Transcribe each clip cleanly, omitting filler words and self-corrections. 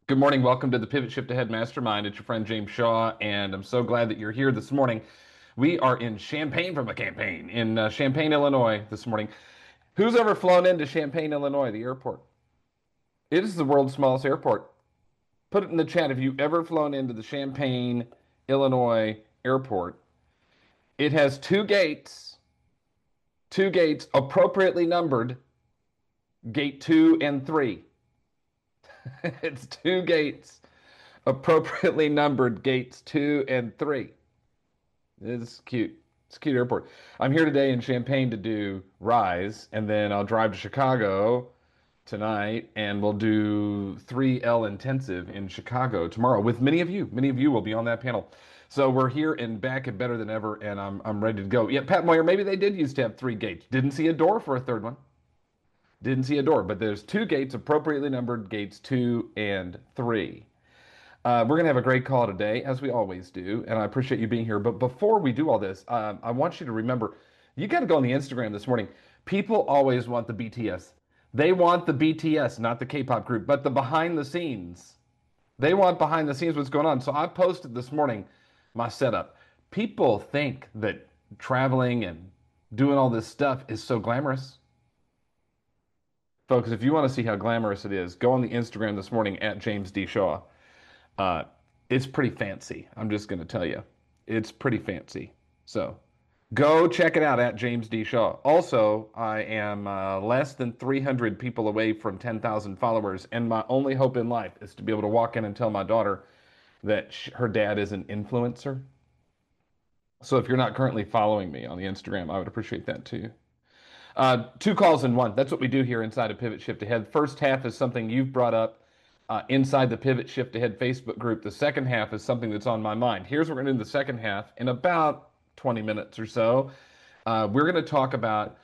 Good morning. Welcome to the Pivot Shift Ahead Mastermind. It's your friend James Shaw, and I'm so glad that you're here this morning. We are in Champaign from a campaign in Champaign, Illinois this morning. Who's ever flown into Champaign, Illinois, the airport? It is the world's smallest airport. Put it in the chat if you've ever flown into the Champaign, Illinois airport. It has two gates appropriately numbered, gate 2 and 3. It's two gates appropriately numbered, gates 2 and 3. It's cute. It's a cute airport. I'm here today in Champaign to do Rise, and then I'll drive to Chicago tonight, and we'll do 3L Intensive in Chicago tomorrow with many of you. Many of you will be on that panel. So we're here and back and better than ever, and I'm ready to go. Yeah, Pat Moyer, maybe they did used to have three gates. Didn't see a door for a third one. Didn't see a door, but there's two gates appropriately numbered, gates 2 and 3. We're going to have a great call today, as we always do, and I appreciate you being here. But before we do all this, I want you to remember, you got to go on the Instagram this morning. People always want the BTS. They want the BTS, not the K-pop group, but the behind the scenes. They want behind the scenes what's going on. So I posted this morning my setup. People think that traveling and doing all this stuff is so glamorous. Folks, if you want to see how glamorous it is, go on the Instagram this morning at James D. Shaw. Uh, it's pretty fancy. I'm just going to tell you. It's pretty fancy. So go check it out at James D. Shaw. Also, I am less than 300 people away from 10,000 followers, and my only hope in life is to be able to walk in and tell my daughter that her dad is an influencer. So if you're not currently following me on the Instagram, I would appreciate that too. Two calls in one. That's what we do here inside of Pivot Shift Ahead. First half is something you've brought up inside the Pivot Shift Ahead Facebook group. The second half is something that's on my mind. Here's what we're going to do in the second half in about 20 minutes or so. We're going to talk about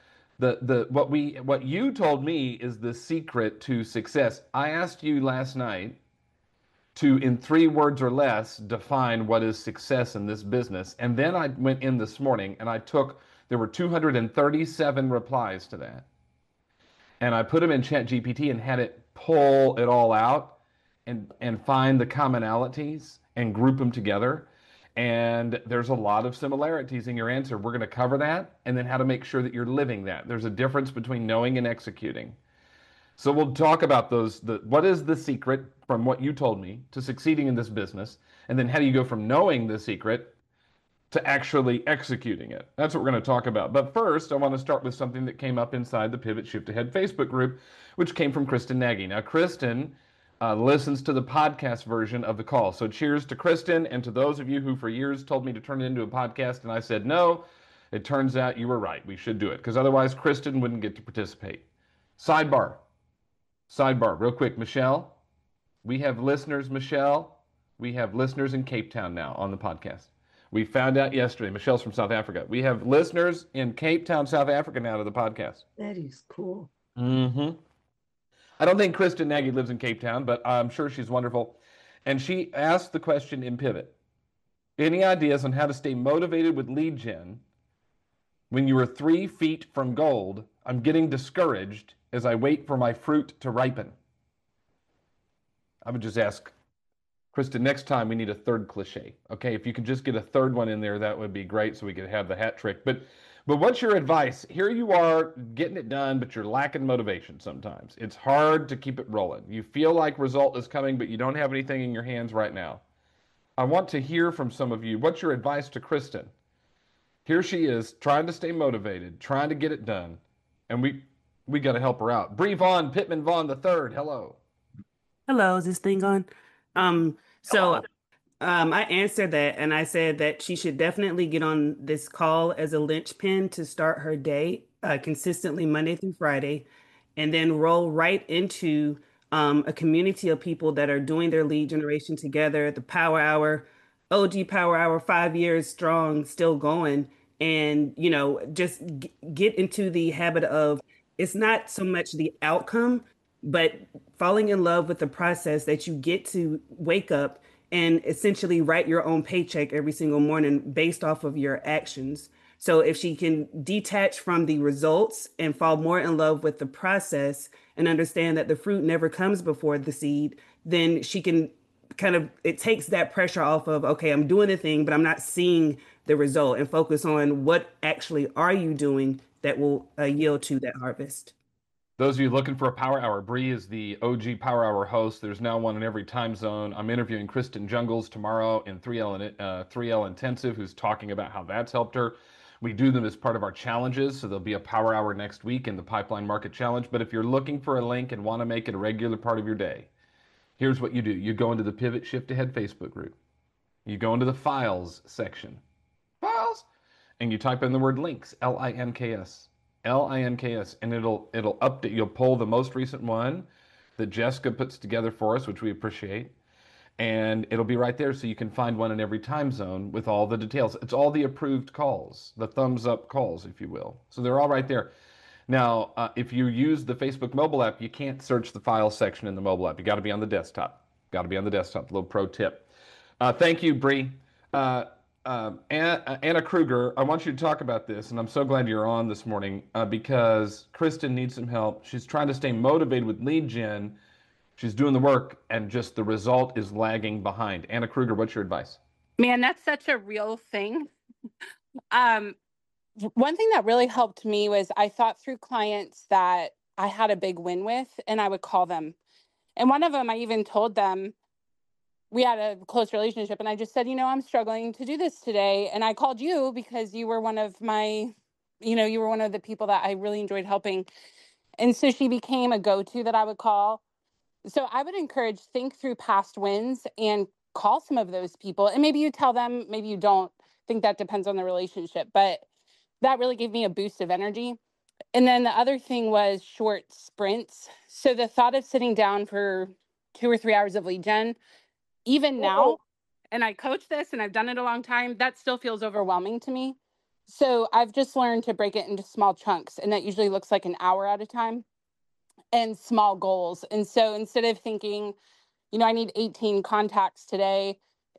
what you told me is the secret to success. I asked you last night to, in 3 words or less, define what is success in this business. And then I went in this morning and there were 237 replies to that. And I put them in ChatGPT and had it pull it all out and find the commonalities and group them together. And there's a lot of similarities in your answer. We're going to cover that and then how to make sure that you're living that. There's a difference between knowing and executing. So we'll talk about what is the secret from what you told me to succeeding in this business, and then how do you go from knowing the secret to actually executing it. That's what we're going to talk about. But first, I want to start with something that came up inside the Pivot Shift Ahead Facebook group, which came from Kristen Nagy. Now, Kristen listens to the podcast version of the call. So cheers to Kristen and to those of you who for years told me to turn it into a podcast, and I said no. It turns out you were right. We should do it, because otherwise Kristen wouldn't get to participate. Sidebar, real quick. Michelle, we have listeners, we have listeners in Cape Town now on the podcast. We found out yesterday. Michelle's from South Africa. We have listeners in Cape Town, South Africa now to the podcast. That is cool. Mm-hmm. I don't think Kristen Nagy lives in Cape Town, but I'm sure she's wonderful. And she asked the question in Pivot. Any ideas on how to stay motivated with lead gen when you are 3 feet from gold? I'm getting discouraged as I wait for my fruit to ripen. I would just ask Kristen, next time we need a third cliche. Okay, if you could just get a third one in there, that would be great so we could have the hat trick. But what's your advice? Here you are getting it done, but you're lacking motivation sometimes. It's hard to keep it rolling. You feel like result is coming, but you don't have anything in your hands right now. I want to hear from some of you. What's your advice to Kristen? Here she is trying to stay motivated, trying to get it done, and we got to help her out. Bree Vaughn, Pittman Vaughn the third. Hello. Hello, is this thing on? So Hello. I answered that and I said that she should definitely get on this call as a linchpin to start her day consistently Monday through Friday, and then roll right into a community of people that are doing their lead generation together, the Power Hour, OG Power Hour, 5 years strong, still going. And, just get into the habit of it's not so much the outcome, but falling in love with the process that you get to wake up and essentially write your own paycheck every single morning based off of your actions. So if she can detach from the results and fall more in love with the process and understand that the fruit never comes before the seed, then she can kind of, it takes that pressure off of, okay, I'm doing the thing, but I'm not seeing the result, and focus on what actually are you doing that will yield to that harvest. Those of you looking for a Power Hour, Bree is the OG Power Hour host. There's now one in every time zone. I'm interviewing Kristen Jungles tomorrow in 3L Intensive, who's talking about how that's helped her. We do them as part of our challenges, so there'll be a Power Hour next week in the Pipeline Market Challenge. But if you're looking for a link and want to make it a regular part of your day, here's what you do. You go into the Pivot Shift Ahead Facebook group. You go into the Files section. Files! And you type in the word links, Links. Links, and it'll update. You'll pull the most recent one that Jessica puts together for us, which we appreciate, and it'll be right there, so you can find one in every time zone with all the details. It's all the approved calls, the thumbs up calls, if you will. So they're all right there. Now, if you use the Facebook mobile app, you can't search the files section in the mobile app. You got to be on the desktop. Got to be on the desktop. A little pro tip. Thank you, Bree. Anna Kruger, I want you to talk about this, and I'm so glad you're on this morning because Kristen needs some help. She's trying to stay motivated with lead gen. She's doing the work, and just the result is lagging behind. Anna Kruger, what's your advice? Man, that's such a real thing. Um, One thing that really helped me was I thought through clients that I had a big win with, and I would call them. And one of them, I even told them we had a close relationship, and I just said, I'm struggling to do this today. And I called you because you were one of my, you were one of the people that I really enjoyed helping. And so she became a go-to that I would call. So I would encourage, think through past wins and call some of those people. And maybe you tell them, maybe you don't. Think that depends on the relationship. But that really gave me a boost of energy. And then the other thing was short sprints. So the thought of sitting down for 2 or 3 hours of lead gen, even now, and I coach this and I've done it a long time, that still feels overwhelming to me. So I've just learned to break it into small chunks. And that usually looks like an hour at a time and small goals. And so instead of thinking, I need 18 contacts today,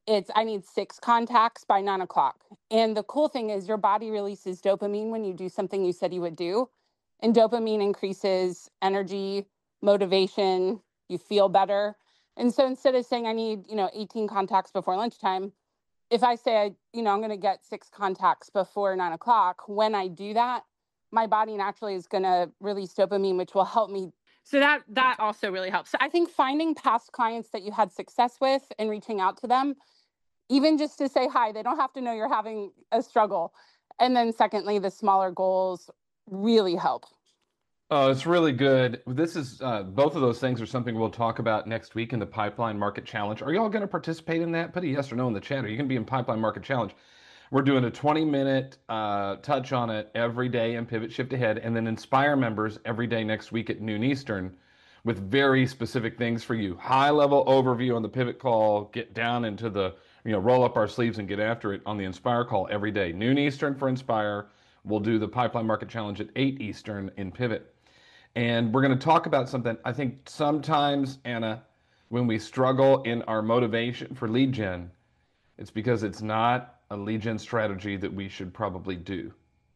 I need 6 contacts by 9 o'clock. And the cool thing is your body releases dopamine when you do something you said you would do. And dopamine increases energy, motivation, you feel better. And so instead of saying I need, 18 contacts before lunchtime, if I say, I'm going to get 6 contacts before 9 o'clock, when I do that, my body naturally is going to release dopamine, which will help me. So that also really helps. So I think finding past clients that you had success with and reaching out to them, even just to say hi, they don't have to know you're having a struggle. And then secondly, the smaller goals really help. Oh, it's really good. This is both of those things are something we'll talk about next week in the Pipeline Market Challenge. Are y'all going to participate in that? Put a yes or no in the chat. Are you going to be in Pipeline Market Challenge? We're doing a 20-minute touch on it every day in Pivot Shift Ahead, and then Inspire members every day next week at noon Eastern with very specific things for you. High-level overview on the Pivot call, get down into the, roll up our sleeves and get after it on the Inspire call every day. Noon Eastern for Inspire. We'll do the Pipeline Market Challenge at 8 Eastern in Pivot. And we're going to talk about something. I think sometimes, Anna, when we struggle in our motivation for lead gen, it's because it's not a lead gen strategy that we should probably do.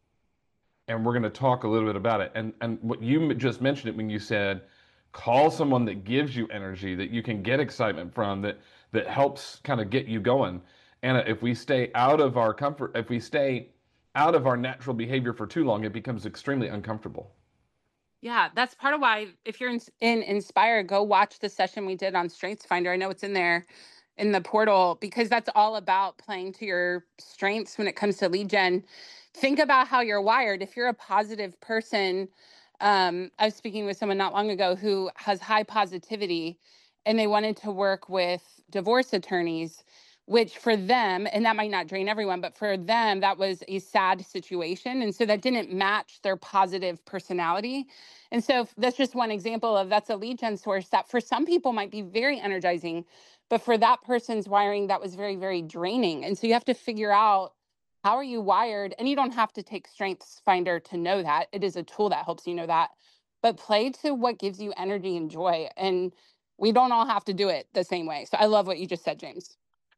And we're going to talk a little bit about it. And what you just mentioned it when you said, call someone that gives you energy, that you can get excitement from, that helps kind of get you going. Anna, if we stay out of our comfort, if we stay out of our natural behavior for too long, it becomes extremely uncomfortable. Yeah, that's part of why if you're in Inspire, go watch the session we did on Strengths Finder. I know it's in there in the portal because that's all about playing to your strengths when it comes to lead gen. Think about how you're wired. If you're a positive person, I was speaking with someone not long ago who has high positivity and they wanted to work with divorce attorneys, which for them, and that might not drain everyone, but for them, that was a sad situation. And so that didn't match their positive personality. And so that's just one example of that's a lead gen source that for some people might be very energizing, but for that person's wiring, that was very, very draining. And so you have to figure out how are you wired? And you don't have to take Strengths Finder to know that. It is a tool that helps you know that. But play to what gives you energy and joy. And we don't all have to do it the same way. So I love what you just said, James.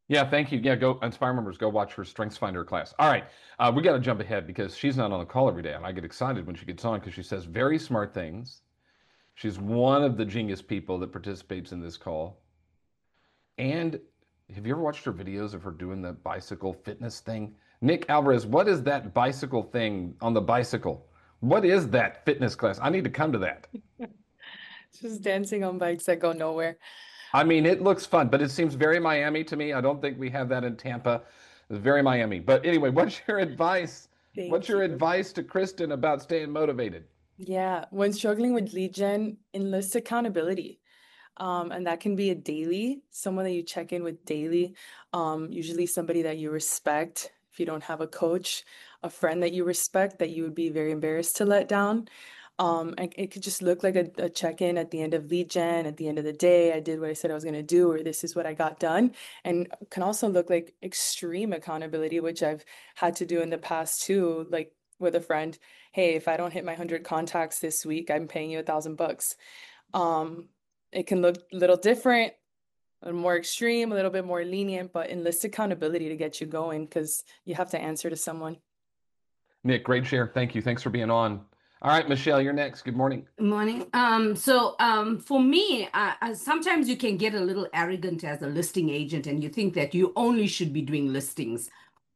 Yeah, thank you. Yeah, go Inspire members, go watch her StrengthsFinder class. All right, we got to jump ahead because she's not on the call every day, and I get excited when she gets on because she says very smart things. She's one of the genius people that participates in this call. And have you ever watched her videos of her doing the bicycle fitness thing? Nick Alvarez, what is that bicycle thing on the bicycle? What is that fitness class? I need to come to that. Just dancing on bikes that go nowhere. I mean, it looks fun, but it seems very Miami to me. I don't think we have that in Tampa. It's very Miami. But anyway, what's your advice? What's Thank your you. advice to Kristen about staying motivated? Yeah, when struggling with lead gen, enlist accountability. And that can be a daily, someone that you check in with daily, usually somebody that you respect. If you don't have a coach, a friend that you respect that you would be very embarrassed to let down. And it could just look like a check-in at the end of lead gen, at the end of the day, I did what I said I was going to do, or this is what I got done. And can also look like extreme accountability, which I've had to do in the past too, like with a friend. Hey, if I don't hit my 100 contacts this week, I'm paying you $1,000. Um, it can look a little different, a little more extreme, a little bit more lenient, but enlist accountability to get you going because you have to answer to someone. Nick, great share. Thank you. Thanks for being on. All right, Michelle, you're next. Good morning. Good morning. For me, sometimes you can get a little arrogant as a listing agent, and you think that you only should be doing listings.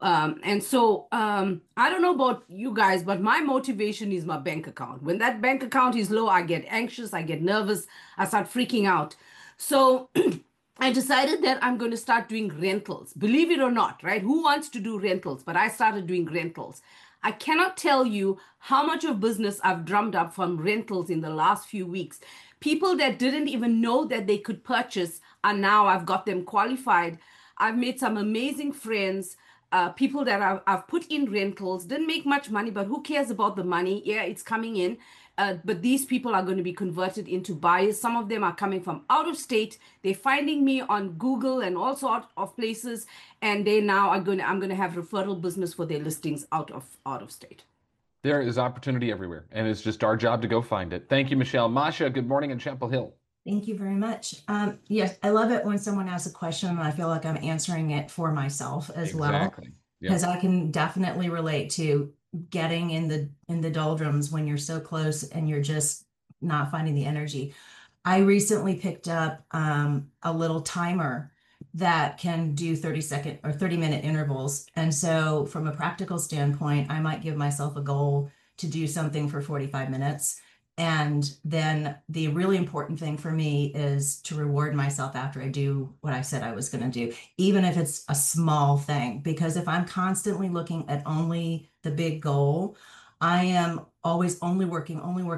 I don't know about you guys, but my motivation is my bank account. When that bank account is low, I get anxious, I get nervous, I start freaking out. So I decided that I'm going to start doing rentals. Believe it or not, right? Who wants to do rentals? But I started doing rentals. I cannot tell you how much of business I've drummed up from rentals in the last few weeks. People that didn't even know that they could purchase are now, I've got them qualified. I've made some amazing friends. People that I've put in rentals didn't make much money, but who cares about the money? Yeah, it's coming in. But these people are going to be converted into buyers. Some of them are coming from out of state. They're finding me on Google and all sorts of places, and they now I'm going to have referral business for their listings out of state. There is opportunity everywhere, and it's just our job to go find it. Thank you, Michelle. Masha, good morning in Chapel Hill. Thank you very much. Yes, I love it when someone asks a question and I feel like I'm answering it for myself as well, Exactly. Yeah. because I can definitely relate to getting in the doldrums when you're so close and you're just not finding the energy. I recently picked up a little timer that can do 30-second or 30-minute intervals. And so from a practical standpoint, I might give myself a goal to do something for 45 minutes. And then the really important thing for me is to reward myself after I do what I said I was going to do, even if it's a small thing. Because if I'm constantly looking at only the big goal, I am always only working,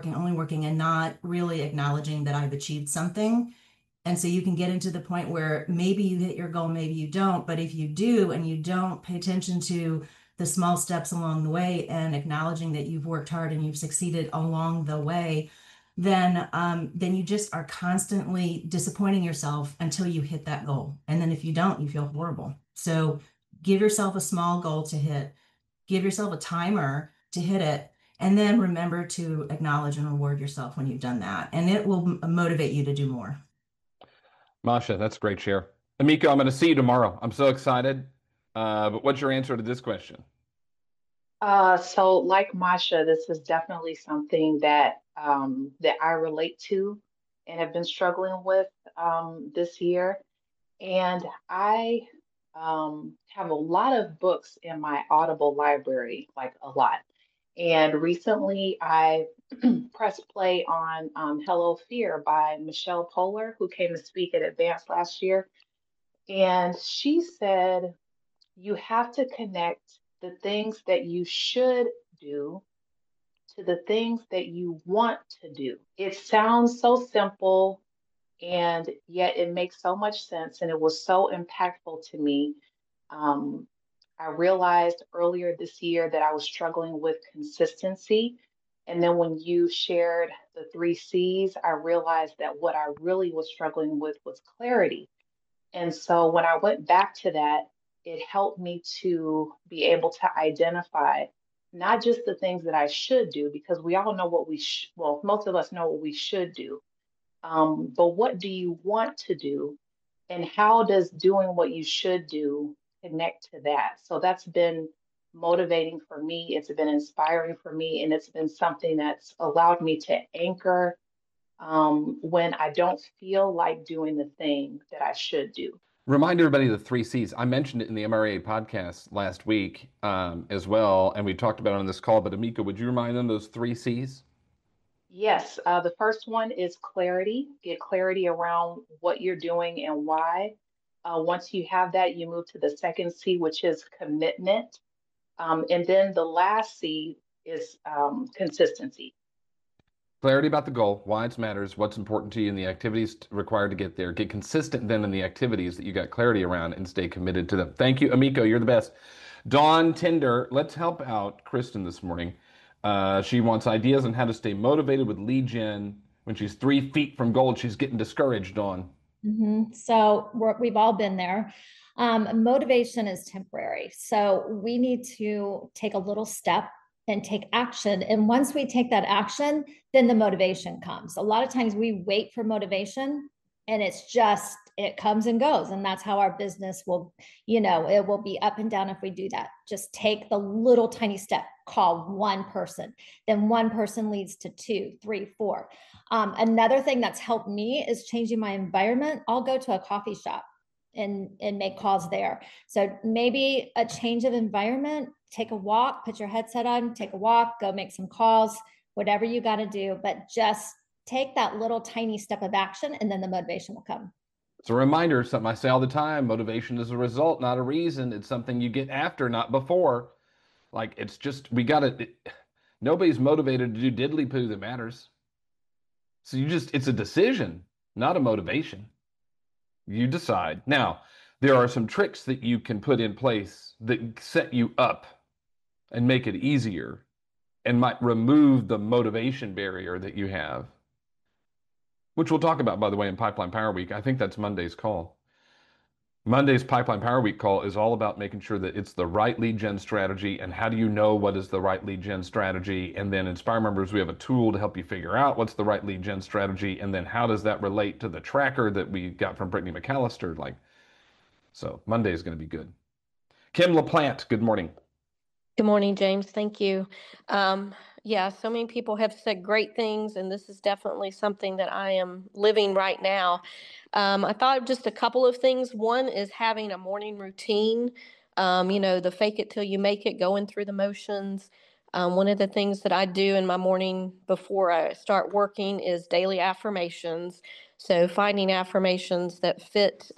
and not really acknowledging that I've achieved something. And so you can get into the point where maybe you hit your goal, maybe you don't. But if you do and you don't pay attention to the small steps along the way and acknowledging that you've worked hard and you've succeeded along the way, then you just are constantly disappointing yourself until you hit that goal. And then if you don't, you feel horrible. So give yourself a small goal to hit, give yourself a timer to hit it, and then remember to acknowledge and reward yourself when you've done that. And it will motivate you to do more. Masha, that's a great share. Amiko, I'm going to see you tomorrow. I'm so excited. But what's your answer to this question? So like Masha, this is definitely something that that I relate to and have been struggling with this year. And I have a lot of books in my Audible library, like a lot. And recently I pressed play on Hello Fear by Michelle Poler, who came to speak at Advance last year. And she said, you have to connect the things that you should do to the things that you want to do. It sounds so simple, and yet it makes so much sense. And it was so impactful to me. I realized earlier this year that I was struggling with consistency. And then when you shared the 3 C's, I realized that what I really was struggling with was clarity. And so when I went back to that, it helped me to be able to identify not just the things that I should do, because we all know what well, most of us know what we should do. But what do you want to do? And how does doing what you should do connect to that? So that's been motivating for me. It's been inspiring for me, and it's been something that's allowed me to anchor when I don't feel like doing the thing that I should do. Remind everybody of the three C's. I mentioned it in the MRA podcast last week as well, and we talked about it on this call. But Amika, would you remind them those three C's? Yes, the first one is clarity. Get clarity around what you're doing and why. Once you have that, you move to the second C, which is commitment. And then the last C is consistency. Clarity about the goal, why it matters, what's important to you, and the activities required to get there. Get consistent then in the activities that you got clarity around and stay committed to them. Thank you, Amiko. You're the best. Dawn Tinder, let's help out Kristen this morning. She wants ideas on how to stay motivated with lead gen when she's 3 feet from gold. She's getting discouraged, Dawn. So we've all been there. Motivation is temporary. So we need to take a little step and take action. And once we take that action, then the motivation comes. A lot of times we wait for motivation and it comes and goes. And that's how our business will, it will be up and down if we do that. Just take the little tiny step, call one person, then one person leads to 2, 3, 4. Another thing that's helped me is changing my environment. I'll go to a coffee shop and make calls there. So maybe a change of environment, take a walk, put your headset on, take a walk, go make some calls, whatever you got to do, but just take that little tiny step of action and then the motivation will come. It's a reminder, something I say all the time, motivation is a result, not a reason. It's something you get after, not before. Like, it's just, nobody's motivated to do diddly poo that matters. So it's a decision, not a motivation. You decide. Now, there are some tricks that you can put in place that set you up and make it easier and might remove the motivation barrier that you have, which we'll talk about, by the way, in Pipeline Power Week. I think that's Monday's call. Monday's Pipeline Power Week call is all about making sure that it's the right lead gen strategy. And how do you know what is the right lead gen strategy? And then Inspire members, we have a tool to help you figure out what's the right lead gen strategy. And then how does that relate to the tracker that we got from Brittany McAllister? So Monday is going to be good. Kim LaPlante, good morning. Good morning, James. Thank you. Yeah, so many people have said great things, and this is definitely something that I am living right now. I thought of just a couple of things. One is having a morning routine, the fake it till you make it, going through the motions. One of the things that I do in my morning before I start working is daily affirmations. So finding affirmations that fit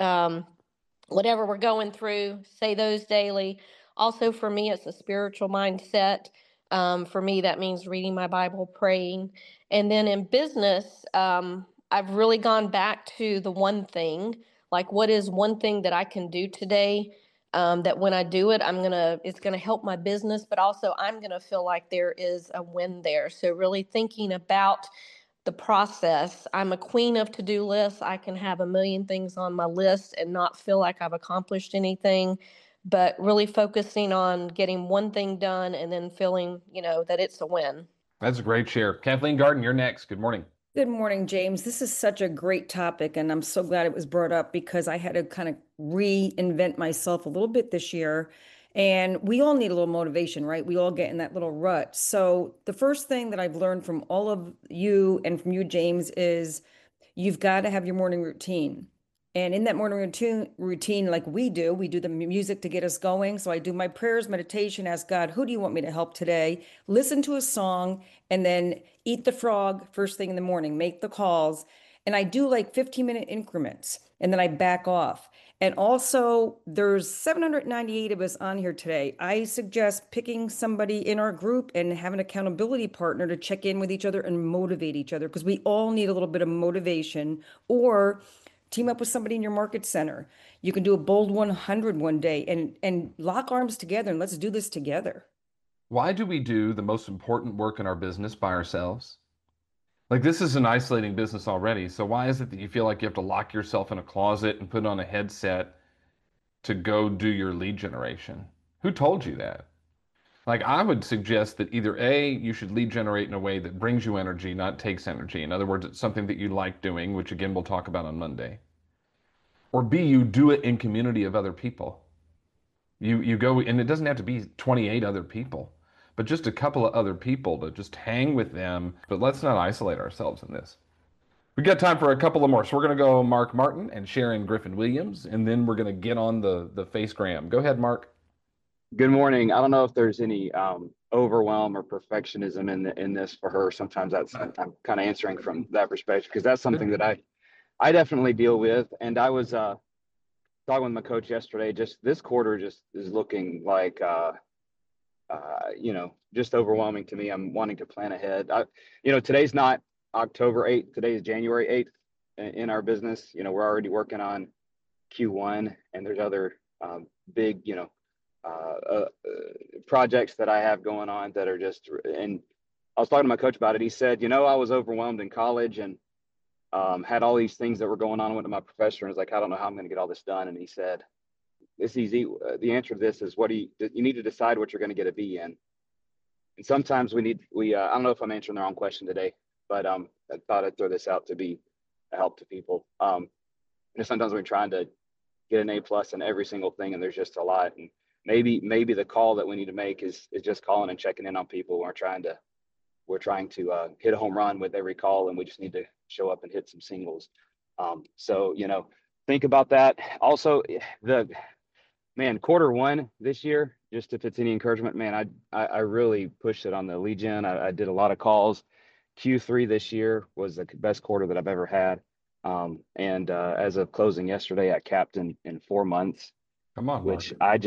whatever we're going through, say those daily. Also, for me, it's a spiritual mindset. For me, that means reading my Bible, praying. And then in business, I've really gone back to the one thing, like what is one thing that I can do today that when I do it, it's going to help my business, but also I'm going to feel like there is a win there. So really thinking about the process. I'm a queen of to-do lists. I can have a million things on my list and not feel like I've accomplished anything, but really focusing on getting one thing done and then feeling, that it's a win. That's a great share. Kathleen Garden, you're next. Good morning. Good morning, James. This is such a great topic, and I'm so glad it was brought up because I had to kind of reinvent myself a little bit this year. And we all need a little motivation, right? We all get in that little rut. So the first thing that I've learned from all of you and from you, James, is you've got to have your morning routine. And in that morning routine, like we do the music to get us going. So I do my prayers, meditation, ask God, who do you want me to help today? Listen to a song, and then eat the frog first thing in the morning, make the calls. And I do like 15-minute increments, and then I back off. And also, there's 798 of us on here today. I suggest picking somebody in our group and have an accountability partner to check in with each other and motivate each other, because we all need a little bit of motivation. Or team up with somebody in your market center. You can do a bold 100 one day and lock arms together and let's do this together. Why do we do the most important work in our business by ourselves? Like, this is an isolating business already. So why is it that you feel like you have to lock yourself in a closet and put on a headset to go do your lead generation? Who told you that? Like, I would suggest that either A, you should lead generate in a way that brings you energy, not takes energy. In other words, it's something that you like doing, which again, we'll talk about on Monday. Or B, you do it in community of other people. You go, and it doesn't have to be 28 other people, but just a couple of other people to just hang with them. But let's not isolate ourselves in this. We got time for a couple of more. So we're going to go Mark Martin and Sharon Griffin Williams, and then we're going to get on the FaceGram. Go ahead, Mark. Good morning. I don't know if there's any overwhelm or perfectionism in this for her. Sometimes I'm kind of answering from that perspective because that's something that I definitely deal with. And I was talking with my coach yesterday. Just this quarter just is looking like just overwhelming to me. I'm wanting to plan ahead. Today's not October 8th. Today is January 8th in our business. We're already working on Q1, and there's other big projects that I have going on that are just, and I was talking to my coach about it. He said, I was overwhelmed in college and had all these things that were going on. I went to my professor and was like, I don't know how I'm going to get all this done. And he said, it's easy. The answer to this is you need to decide what you're going to get a B in. And sometimes I don't know if I'm answering the wrong question today, but I thought I'd throw this out to be a help to people. Sometimes we're trying to get an A+ in every single thing, and there's just a lot. And maybe the call that we need to make is just calling and checking in on people. We're trying to hit a home run with every call, and we just need to show up and hit some singles. So think about that. Also, quarter one this year, just if it's any encouragement, man, I really pushed it on the lead gen. I did a lot of calls. Q3 this year was the best quarter that I've ever had. And as of closing yesterday, I capped in 4 months. Come on, which Mark.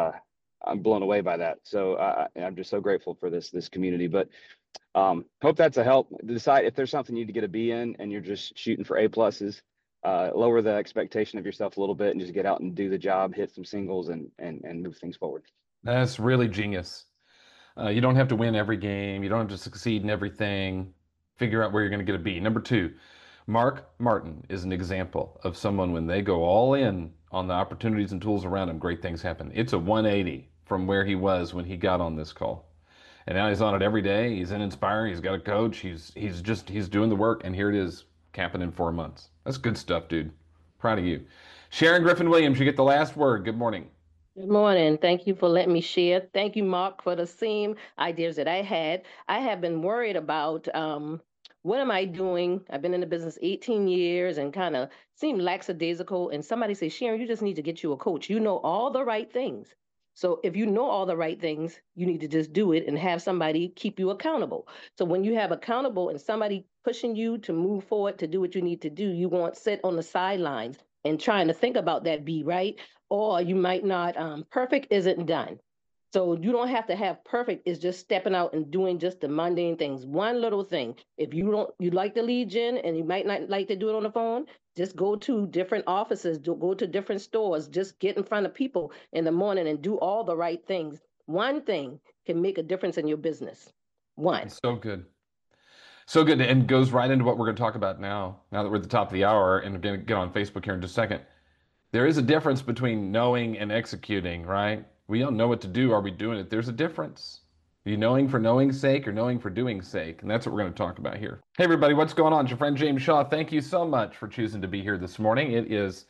I'm blown away by that. So I'm just so grateful for this community. But hope that's a help. Decide if there's something you need to get a B in and you're just shooting for A+, lower the expectation of yourself a little bit and just get out and do the job, hit some singles and move things forward. That's really genius. You don't have to win every game. You don't have to succeed in everything. Figure out where you're going to get a B. Number 2, Mark Martin is an example of someone when they go all in on the opportunities and tools around him, great things happen. It's a 180 from where he was when he got on this call. And now he's on it every day. He's in Inspire. He's got a coach. He's doing the work. And here it is, capping in 4 months. That's good stuff, dude. Proud of you. Sharon Griffin Williams, you get the last word. Good morning. Good morning. Thank you for letting me share. Thank you, Mark, for the same ideas that I had. I have been worried about what am I doing? I've been in the business 18 years and kind of seem lackadaisical. And somebody says, Sharon, you just need to get you a coach. You know all the right things. So if you know all the right things, you need to just do it and have somebody keep you accountable. So when you have accountable and somebody pushing you to move forward to do what you need to do, you won't sit on the sidelines and trying to think about that B, right? Or you might not, perfect isn't done. So you don't have to have perfect. It's just stepping out and doing just the mundane things. One little thing. If you like the lead gen and you might not like to do it on the phone, just go to different offices, go to different stores, just get in front of people in the morning and do all the right things. One thing can make a difference in your business. One. So good. So good. And goes right into what we're going to talk about now that we're at the top of the hour, and we're going to get on Facebook here in just a second. There is a difference between knowing and executing, right? We don't know what to do. Are we doing it? There's a difference. Are you knowing for knowing's sake or knowing for doing's sake? And that's what we're going to talk about here. Hey, everybody, what's going on? It's your friend James Shaw. Thank you so much for choosing to be here this morning. It is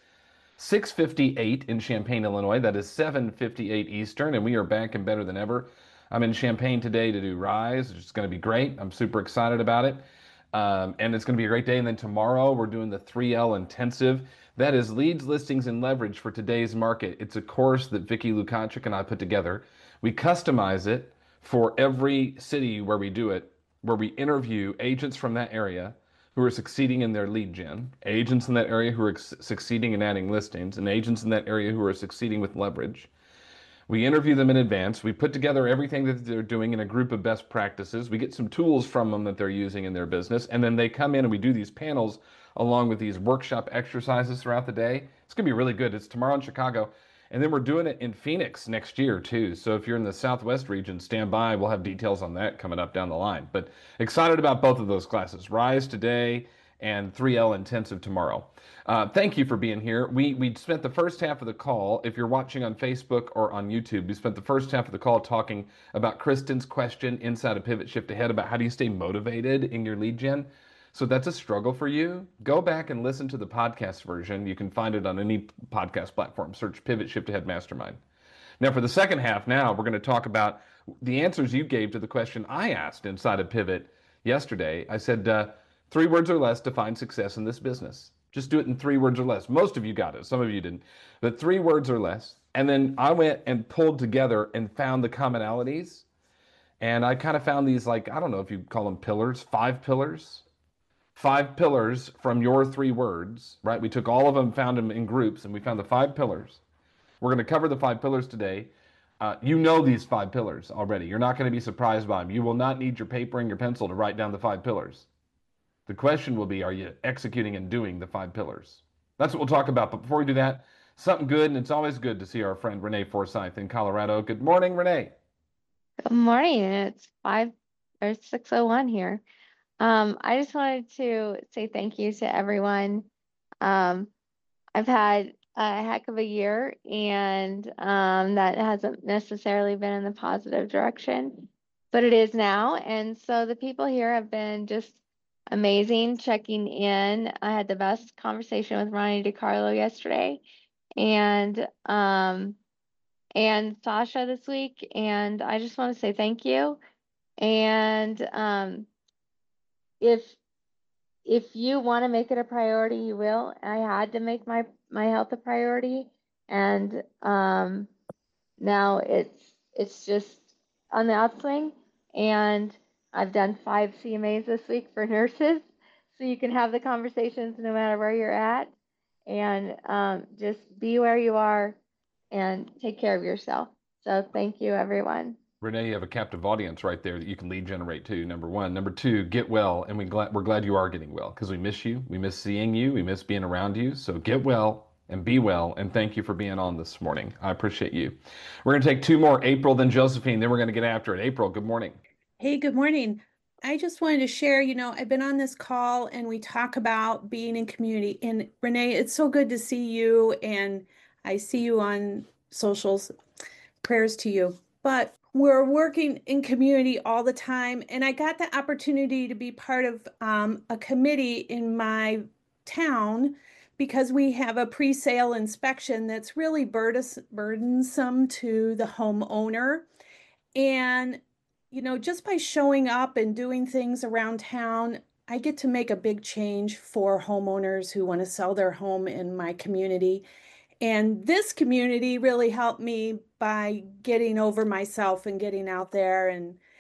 6:58 in Champaign, Illinois. That is 7:58 Eastern, and we are back and better than ever. I'm in Champaign today to do Rise, which is going to be great. I'm super excited about it. And it's going to be a great day. And then tomorrow we're doing the 3L Intensive. That is Leads, Listings, and Leverage for Today's Market. It's a course that Vicki Lukaczyk and I put together. We customize it for every city where we do it, where we interview agents from that area who are succeeding in their lead gen, agents in that area who are succeeding in adding listings, and agents in that area who are succeeding with leverage. We interview them in advance. We put together everything that they're doing in a group of best practices. We get some tools from them that they're using in their business, and then they come in and we do these panels along with these workshop exercises throughout the day. It's going to be really good. It's tomorrow in Chicago, and then we're doing it in Phoenix next year too. So if you're in the Southwest region, stand by. We'll have details on that coming up down the line. But excited about both of those classes, Rise today and 3L Intensive tomorrow. Thank you for being here. We spent the first half of the call, if you're watching on Facebook or on YouTube, we spent the first half of the call talking about Kristen's question inside of Pivot Shift Ahead about how do you stay motivated in your lead gen. So that's a struggle for you. Go back and listen to the podcast version. You can find it on any podcast platform. Search Pivot Shift Ahead Mastermind. Now, for the second half, now we're going to talk about the answers you gave to the question I asked inside of Pivot yesterday. I said, 3 words or less define success in this business. Just do it in 3 words or less. Most of you got it. Some of you didn't. But 3 words or less. And then I went and pulled together and found the commonalities. And I kind of found these, like, I don't know if you call them pillars, 5 pillars. 5 pillars from your 3 words, right? We took all of them, found them in groups, and we found the 5 pillars. We're going to cover the 5 pillars today. You know these 5 pillars already. You're not going to be surprised by them. You will not need your paper and your pencil to write down the 5 pillars. The question will be, are you executing and doing the 5 pillars? That's what we'll talk about. But before we do that, something good, and it's always good to see our friend Renee Forsyth in Colorado. Good morning, Renee. Good morning. It's 5 or 6:01 here. I just wanted to say thank you to everyone. I've had a heck of a year, and that hasn't necessarily been in the positive direction, but it is now. And so the people here have been just amazing checking in. I had the best conversation with Ronnie DiCarlo yesterday, and Sasha this week, and I just want to say thank you. And if you want to make it a priority, you will. I had to make my health a priority, and now it's just on the upswing. And I've done 5 CMAs this week for nurses, so you can have the conversations no matter where you're at, and just be where you are and take care of yourself. So thank you, everyone. Renee, you have a captive audience right there that you can lead generate to, number 1. Number 2, get well, and we're glad you are getting well, because we miss you. We miss seeing you. We miss being around you. So get well and be well, and thank you for being on this morning. I appreciate you. We're going to take 2 more, April, then Josephine, then we're going to get after it. April, good morning. Hey, good morning. I just wanted to share, I've been on this call and we talk about being in community. And Renee, it's so good to see you, and I see you on socials. Prayers to you. But we're working in community all the time. And I got the opportunity to be part of a committee in my town because we have a pre-sale inspection that's really burdensome to the homeowner. And, just by showing up and doing things around town, I get to make a big change for homeowners who want to sell their home in my community. And this community really helped me by getting over myself and getting out there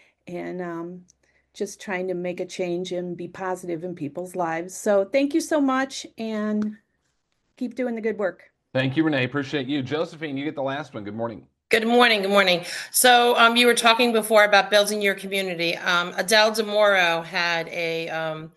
and just trying to make a change and be positive in people's lives. So thank you so much, and keep doing the good work. Thank you, Renee. Appreciate you. Josephine, you get the last one. Good morning. Good morning. Good morning. So you were talking before about building your community. Adele DeMoro had a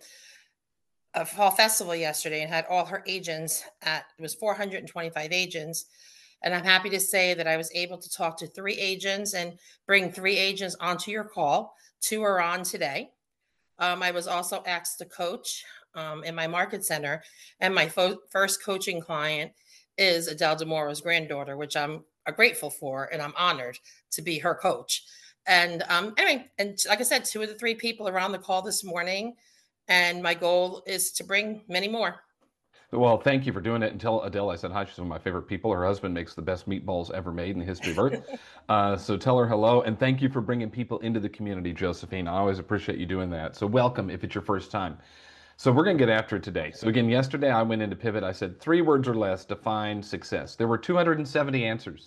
fall festival yesterday and had all her agents it was 425 agents. And I'm happy to say that I was able to talk to 3 agents and bring 3 agents onto your call. 2 are on today. I was also asked to coach in my market center, and my first coaching client is Adele DeMoro's granddaughter, which I'm grateful for, and I'm honored to be her coach. And anyway, and like I said, 2 of the 3 people are on the call this morning, and my goal is to bring many more. Well, thank you for doing it. And tell Adele I said hi. She's one of my favorite people. Her husband makes the best meatballs ever made in the history of Earth. So tell her hello. And thank you for bringing people into the community, Josephine. I always appreciate you doing that. So welcome if it's your first time. So we're going to get after it today. So again, yesterday I went into Pivot. I said 3 words or less define success. There were 270 answers.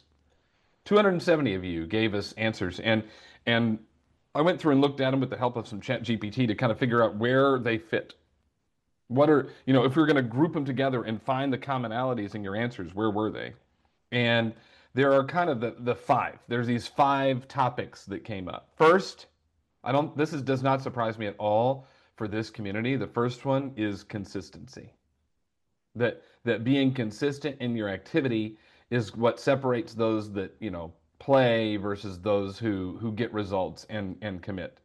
270 of you gave us answers. And I went through and looked at them with the help of some ChatGPT to kind of figure out where they fit. What are, if we were going to group them together and find the commonalities in your answers, where were they? And there are kind of the 5. There's these 5 topics that came up. First, does not surprise me at all for this community. The first one is consistency. That being consistent in your activity is what separates those that, play versus those who get results and commit.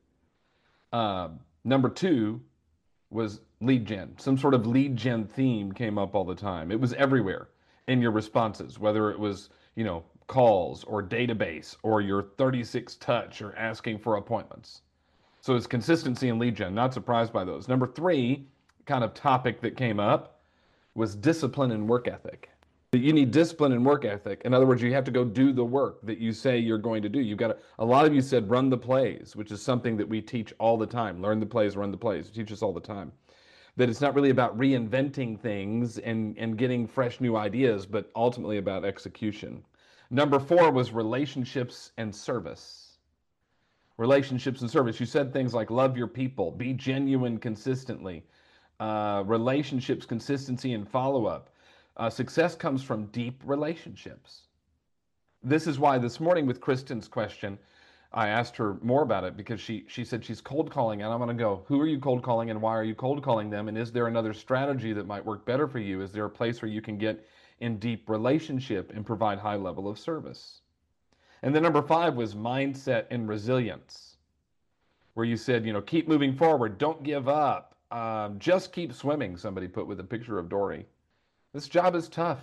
Number 2 was lead gen. Some sort of lead gen theme came up all the time. It was everywhere in your responses, whether it was, calls or database or your 36 touch or asking for appointments. So it's consistency and lead gen. Not surprised by those. Number 3 kind of topic that came up was discipline and work ethic. That you need discipline and work ethic. In other words, you have to go do the work that you say you're going to do. You've got to, a lot of you said run the plays, which is something that we teach all the time. Learn the plays, run the plays. We teach us all the time. That it's not really about reinventing things and getting fresh new ideas, but ultimately about execution. Number 4 was relationships and service. Relationships and service. You said things like love your people, be genuine consistently, relationships, consistency, and follow-up. Success comes from deep relationships. This is why this morning with Kristen's question, I asked her more about it because she said she's cold calling, and I'm going to go, who are you cold calling and why are you cold calling them? And is there another strategy that might work better for you? Is there a place where you can get in deep relationship and provide high level of service? And then number 5 was mindset and resilience, where you said, you know, keep moving forward, don't give up, just keep swimming, somebody put with a picture of Dory. This job is tough.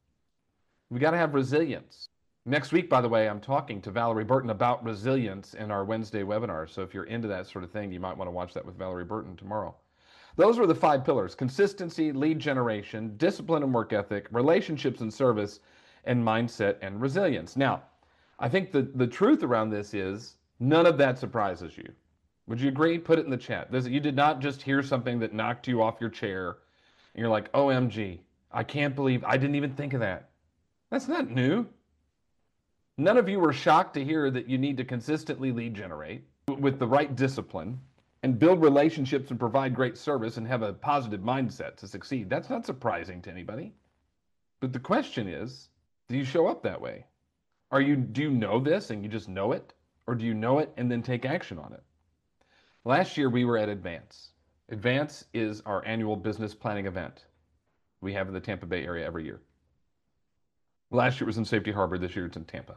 We got to have resilience. Next week, by the way, I'm talking to Valerie Burton about resilience in our Wednesday webinar. So if you're into that sort of thing, you might want to watch that with Valerie Burton tomorrow. Those were the 5 pillars: consistency, lead generation, discipline and work ethic, relationships and service, and mindset and resilience. Now, I think the truth around this is none of that surprises you. Would you agree? Put it in the chat. You did not just hear something that knocked you off your chair and you're like, OMG, I can't believe I didn't even think of that. That's not new. None of you were shocked to hear that you need to consistently lead generate with the right discipline and build relationships and provide great service and have a positive mindset to succeed. That's not surprising to anybody. But the question is, do you show up that way? Do you know this and you just know it? Or do you know it and then take action on it? Last year we were at Advance. Advance is our annual business planning event we have in the Tampa Bay area every year. Last year it was in Safety Harbor. This year it's in Tampa.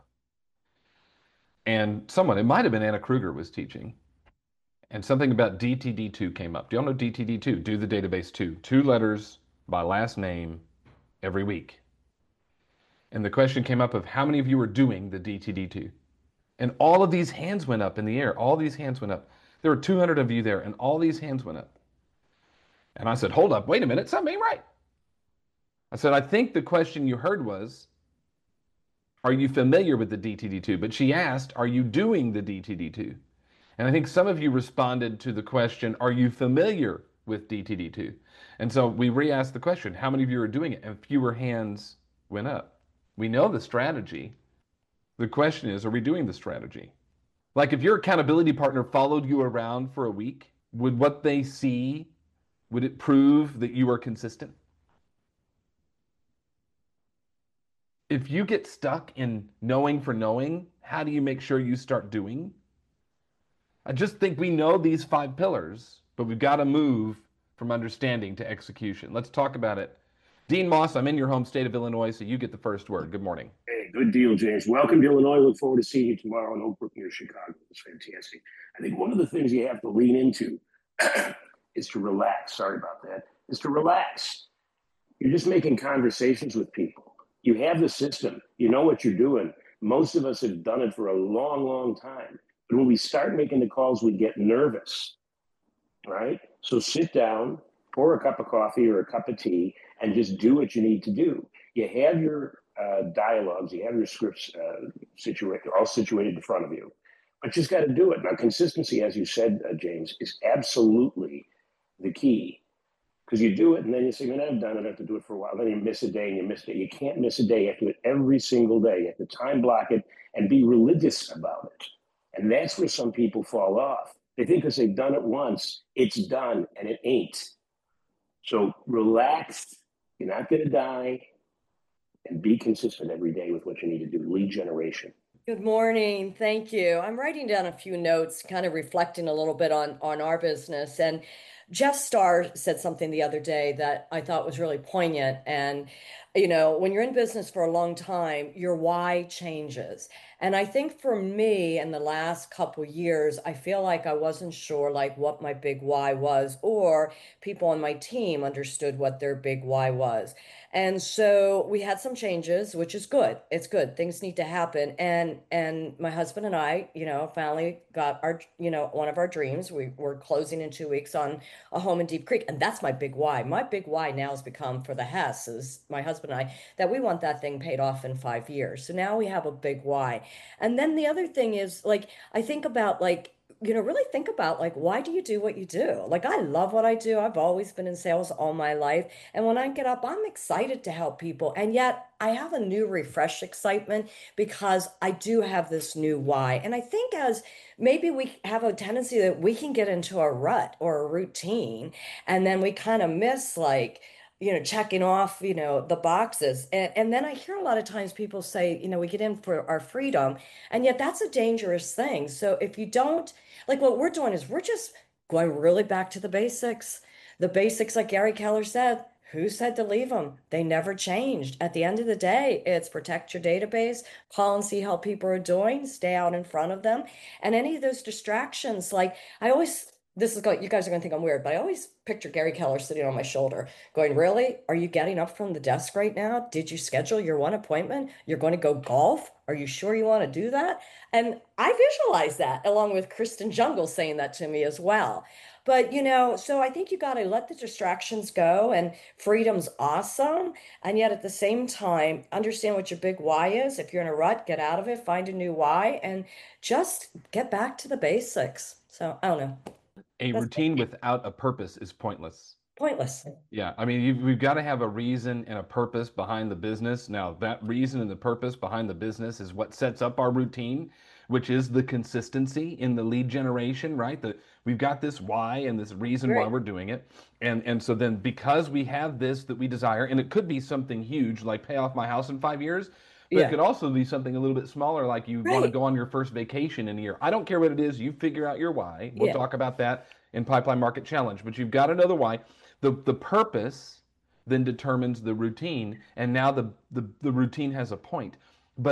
And someone, it might have been Anna Kruger, was teaching. And something about DTD2 came up. Do y'all know DTD2? Do the database 2. 2 letters by last name every week. And the question came up of how many of you are doing the DTD2? And all of these hands went up in the air. All these hands went up. There were 200 of you there, and all these hands went up. And I said, hold up, wait a minute, something ain't right. I said, I think the question you heard was, are you familiar with the DTD2? But she asked, are you doing the DTD2? And I think some of you responded to the question, are you familiar with DTD2? And so we re-asked the question, how many of you are doing it? And fewer hands went up. We know the strategy. The question is, are we doing the strategy? Like if your accountability partner followed you around for a week, would what they see, would it prove that you are consistent? If you get stuck in knowing for knowing, how do you make sure you start doing? I just think we know these 5 pillars, but we've got to move from understanding to execution. Let's talk about it. Dean Moss, I'm in your home state of Illinois, so you get the first word. Good morning. Hey, good deal, James. Welcome to Illinois. Look forward to seeing you tomorrow in Oak Brook near Chicago. It's fantastic. I think one of the things you have to lean into is to relax. Sorry about that. Is to relax. You're just making conversations with people. You have the system. You know what you're doing. Most of us have done it for a long, long time. But when we start making the calls, we get nervous, right? So sit down, pour a cup of coffee or a cup of tea, and just do what you need to do. You have your dialogues, you have your scripts all situated in front of you, but you just got to do it. Now, consistency, as you said, James, is absolutely the key. Because you do it and then you say, man, I've done it, I have to do it for a while. Then you miss a day and you miss a day. You can't miss a day. You have to do it every single day. You have to time block it and be religious about it. And that's where some people fall off. They think because they've done it once, it's done, and it ain't. So relax. You're not going to die. And be consistent every day with what you need to do. Lead generation. Good morning. Thank you. I'm writing down a few notes, kind of reflecting a little bit on our business. And Jeff Starr said something the other day that I thought was really poignant. And, you know, when you're in business for a long time, your why changes. And I think for me in the last couple years, I feel like I wasn't sure like what my big why was, or people on my team understood what their big why was. And so we had some changes, which is good. It's good. Things need to happen. And my husband and I, finally got our, one of our dreams. We're closing in 2 weeks on a home in Deep Creek. And that's my big why. My big why now has become for the Hesses, my husband and I, that we want that thing paid off in 5 years. So now we have a big why. And then the other thing is, like, I think about, like, really think about, like, why do you do what you do? Like, I love what I do. I've always been in sales all my life. And when I get up, I'm excited to help people. And yet I have a new refresh excitement because I do have this new why. And I think as maybe we have a tendency that we can get into a rut or a routine, and then we kind of miss, like, checking off, the boxes. And then I hear a lot of times people say, we get in for our freedom, and yet that's a dangerous thing. So if you don't, like, what we're doing is we're just going really back to the basics. The basics, like Gary Keller said, who said to leave them? They never changed. At the end of the day, it's protect your database, call and see how people are doing, stay out in front of them. And any of those distractions, like, I always, you guys are going to think I'm weird, but I always picture Gary Keller sitting on my shoulder going, really? Are you getting up from the desk right now? Did you schedule your one appointment? You're going to go golf? Are you sure you want to do that? And I visualize that along with Kristen Jungle saying that to me as well. But, so I think you got to let the distractions go, and freedom's awesome. And yet at the same time, understand what your big why is. If you're in a rut, get out of it, find a new why, and just get back to the basics. So I don't know. A routine without a purpose is pointless. Pointless. Yeah, I mean, we've got to have a reason and a purpose behind the business. Now, that reason and the purpose behind the business is what sets up our routine, which is the consistency in the lead generation, right? We've got this why and this reason why we're doing it. And so then because we have this that we desire, and it could be something huge, like pay off my house in 5 years, but it could also be something a little bit smaller, like you want to go on your first vacation in a year. I don't care what it is. You figure out your why. We'll talk about that in Pipeline Market Challenge, but you've got to know the why. The purpose then determines the routine, and now the routine has a point. But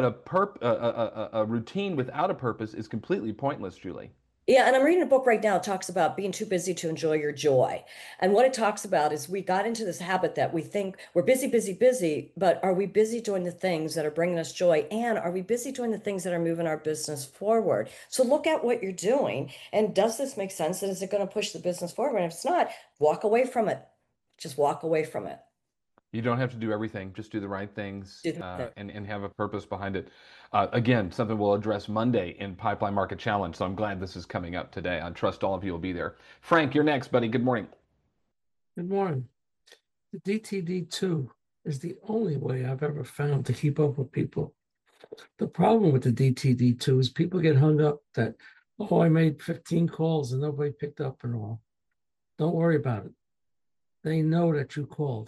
a routine without a purpose is completely pointless, Julie. Yeah, and I'm reading a book right now. It talks about being too busy to enjoy your joy. And what it talks about is we got into this habit that we think we're busy, busy, busy, but are we busy doing the things that are bringing us joy? And are we busy doing the things that are moving our business forward? So look at what you're doing, and does this make sense? And is it going to push the business forward? And if it's not, walk away from it. Just walk away from it. You don't have to do everything. Just do the right things and have a purpose behind it. Again, something we'll address Monday in Pipeline Market Challenge. So I'm glad this is coming up today. I trust all of you will be there. Frank, you're next, buddy. Good morning. Good morning. The DTD2 is the only way I've ever found to keep up with people. The problem with the DTD2 is people get hung up that, oh, I made 15 calls and nobody picked up and all. Don't worry about it. They know that you called.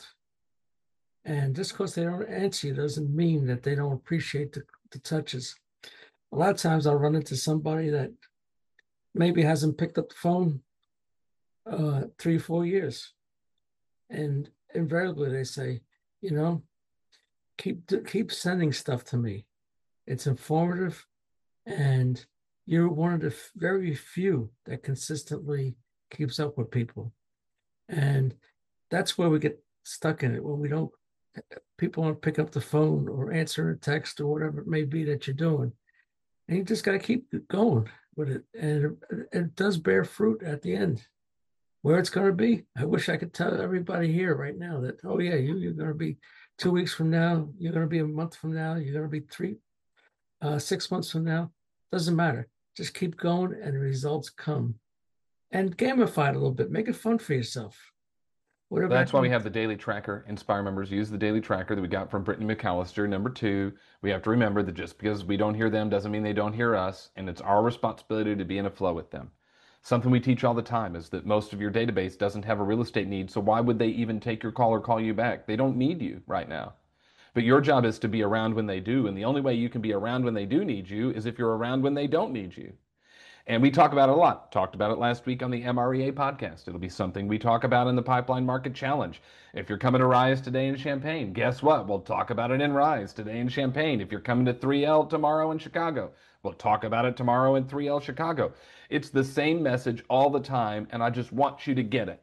And just because they don't answer you doesn't mean that they don't appreciate the touches. A lot of times I'll run into somebody that maybe hasn't picked up the phone 3 or 4 years. And invariably they say, keep sending stuff to me. It's informative, and you're one of the very few that consistently keeps up with people. And that's where we get stuck in it, when people don't pick up the phone or answer a text or whatever it may be that you're doing. And you just got to keep going with it. And it does bear fruit at the end. Where it's going to be, I wish I could tell everybody here right now that, oh yeah, you're going to be 2 weeks from now, you're going to be a month from now, you're going to be 6 months from now. Doesn't matter. Just keep going and the results come. And gamify it a little bit. Make it fun for yourself. That's why we have the daily tracker. Inspire members use the daily tracker that we got from Brittany McAllister. Number 2, we have to remember that just because we don't hear them doesn't mean they don't hear us, and it's our responsibility to be in a flow with them. Something we teach all the time is that most of your database doesn't have a real estate need, so why would they even take your call or call you back? They don't need you right now. But your job is to be around when they do, and the only way you can be around when they do need you is if you're around when they don't need you. And we talk about it a lot. Talked about it last week on the MREA podcast. It'll be something we talk about in the Pipeline Market Challenge. If you're coming to Rise today in Champaign, guess what? We'll talk about it in Rise today in Champaign. If you're coming to 3L tomorrow in Chicago, we'll talk about it tomorrow in 3L Chicago. It's the same message all the time, and I just want you to get it.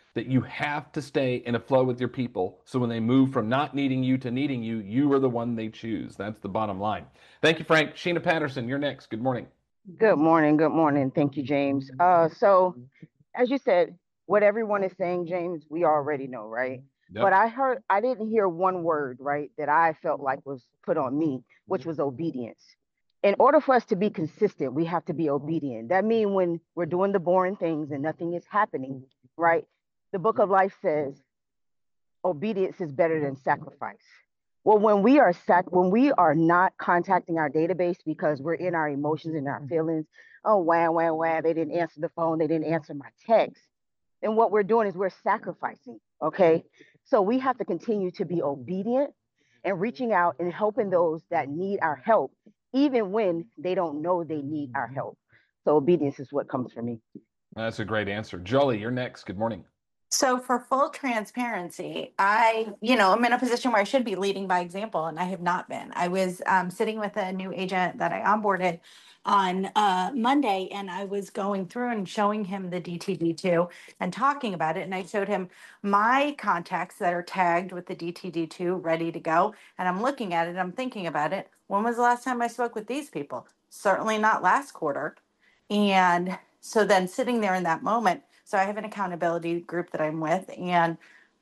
that you have to stay in a flow with your people. So when they move from not needing you to needing you, you are the one they choose. That's the bottom line. Thank you, Frank. Sheena Patterson, you're next. Good morning. Good morning. Good morning. Thank you, James. So as you said, what everyone is saying, James, we already know, right? Yep. But I didn't hear one word, right, that I felt like was put on me, which was obedience. In order for us to be consistent, we have to be obedient. That means when we're doing the boring things and nothing is happening, right? The book of life says obedience is better than sacrifice. Well, when we are not contacting our database because we're in our emotions and our feelings, oh, wah, they didn't answer the phone, they didn't answer my text. And what we're doing is we're sacrificing, okay? So we have to continue to be obedient and reaching out and helping those that need our help, even when they don't know they need our help. So obedience is what comes from me. That's a great answer. Jolie, you're next. Good morning. So for full transparency, I'm in a position where I should be leading by example, and I have not been. I was sitting with a new agent that I onboarded on Monday, and I was going through and showing him the DTD2 and talking about it. And I showed him my contacts that are tagged with the DTD2 ready to go. And I'm looking at it, I'm thinking about it. When was the last time I spoke with these people? Certainly not last quarter. And so then sitting there in that moment, so I have an accountability group that I'm with, and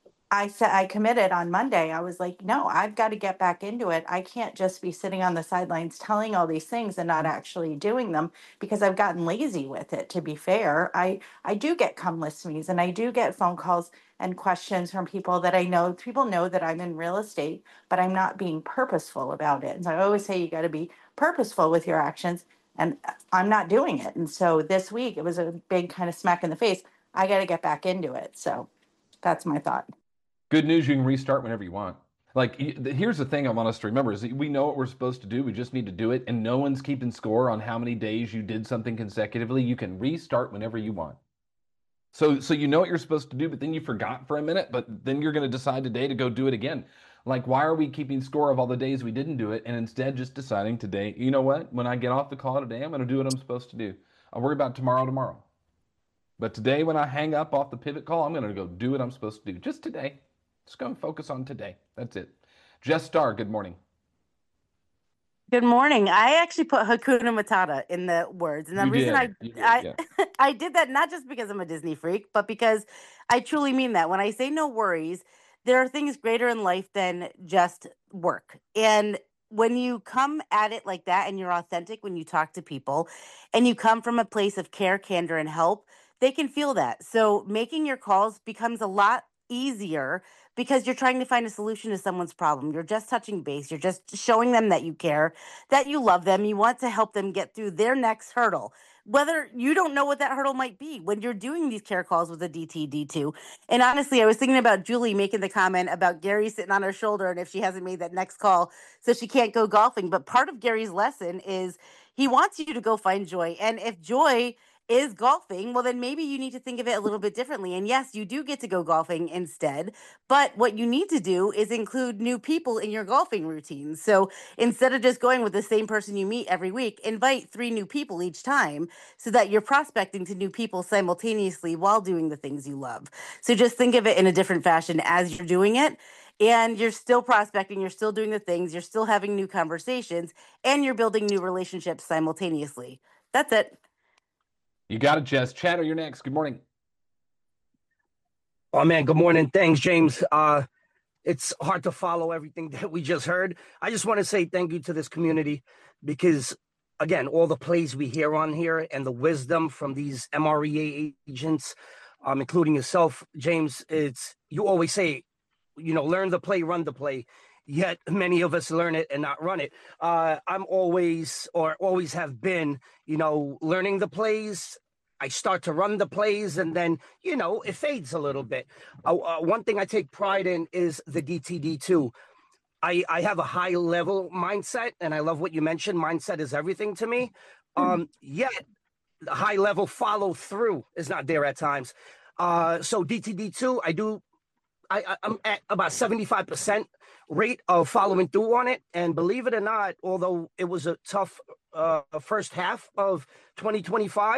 I committed on Monday. I was like, no, I've got to get back into it. I can't just be sitting on the sidelines telling all these things and not actually doing them, because I've gotten lazy with it, to be fair. I do get come list me's, and I do get phone calls and questions from people that I know. People know that I'm in real estate, but I'm not being purposeful about it. And so I always say you got to be purposeful with your actions, and I'm not doing it. And so this week it was a big kind of smack in the face. I got to get back into it. So that's my thought. Good news, you can restart whenever you want. Like, here's the thing I want us to remember is that we know what we're supposed to do. We just need to do it. And no one's keeping score on how many days you did something consecutively. You can restart whenever you want. So you know what you're supposed to do, but then you forgot for a minute, but then you're going to decide today to go do it again. Like, why are we keeping score of all the days we didn't do it and instead just deciding today, you know what? When I get off the call today, I'm going to do what I'm supposed to do. I'll worry about tomorrow. But today, when I hang up off the pivot call, I'm going to go do what I'm supposed to do. Just today. Just go and focus on today. That's it. Jess Starr, good morning. Good morning. I actually put Hakuna Matata in the words. And the reason I did that, not just because I'm a Disney freak, but because I truly mean that. When I say no worries, there are things greater in life than just work. And when you come at it like that and you're authentic when you talk to people and you come from a place of care, candor, and help, they can feel that. So making your calls becomes a lot easier because you're trying to find a solution to someone's problem. You're just touching base. You're just showing them that you care, that you love them. You want to help them get through their next hurdle, whether you don't know what that hurdle might be when you're doing these care calls with a DTD2. And honestly, I was thinking about Julie making the comment about Gary sitting on her shoulder and if she hasn't made that next call, so she can't go golfing. But part of Gary's lesson is he wants you to go find joy. And if joy is golfing, well, then maybe you need to think of it a little bit differently. And yes, you do get to go golfing instead, but what you need to do is include new people in your golfing routine. So instead of just going with the same person you meet every week, invite 3 new people each time so that you're prospecting to new people simultaneously while doing the things you love. So just think of it in a different fashion as you're doing it. And you're still prospecting, you're still doing the things, you're still having new conversations, and you're building new relationships simultaneously. That's it. You got it, Jess. Chatter, you're next. Good morning. Oh, man. Good morning. Thanks, James. It's hard to follow everything that we just heard. I just want to say thank you to this community because, again, all the plays we hear on here and the wisdom from these MREA agents, including yourself, James, you always say, learn the play, run the play. Yet many of us learn it and not run it. I'm always have been, learning the plays. I start to run the plays and then, it fades a little bit. One thing I take pride in is the DTD2. I have a high level mindset and I love what you mentioned. Mindset is everything to me. Yet the high level follow through is not there at times. So DTD2, I'm at about 75% rate of following through on it. And believe it or not, although it was a tough first half of 2025,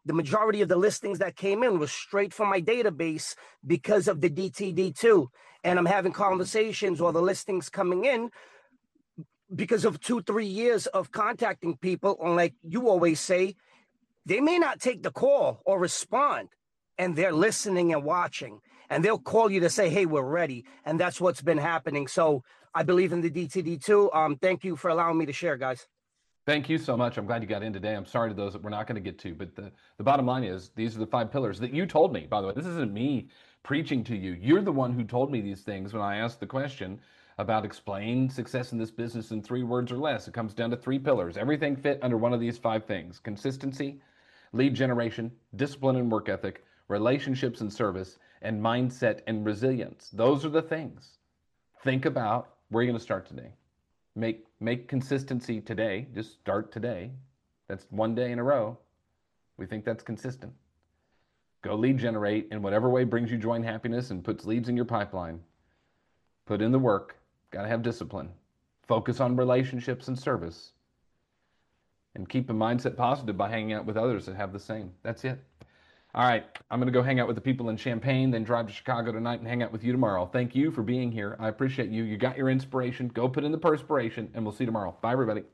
the majority of the listings that came in was straight from my database because of the DTD2. And I'm having conversations or the listings coming in because of 2-3 years of contacting people. And like you always say, they may not take the call or respond, and they're listening and watching, and they'll call you to say, hey, we're ready. And that's what's been happening. So I believe in the DTD2. Thank you for allowing me to share, guys. Thank you so much. I'm glad you got in today. I'm sorry to those that we're not going to get to, but the bottom line is these are the 5 pillars that you told me, by the way. This isn't me preaching to you. You're the one who told me these things when I asked the question about explain success in this business in 3 words or less. It comes down to 3 pillars. Everything fit under one of these 5 things: consistency, lead generation, discipline and work ethic, relationships and service, and mindset and resilience. Those are the things. Think about where you're going to start today. Make consistency today. Just start today. That's 1 day in a row. We think that's consistent. Go lead generate in whatever way brings you joy and happiness and puts leads in your pipeline. Put in the work. Got to have discipline. Focus on relationships and service. And keep a mindset positive by hanging out with others that have the same. That's it. All right, I'm going to go hang out with the people in Champaign, then drive to Chicago tonight and hang out with you tomorrow. Thank you for being here. I appreciate you. You got your inspiration. Go put in the perspiration, and we'll see you tomorrow. Bye, everybody.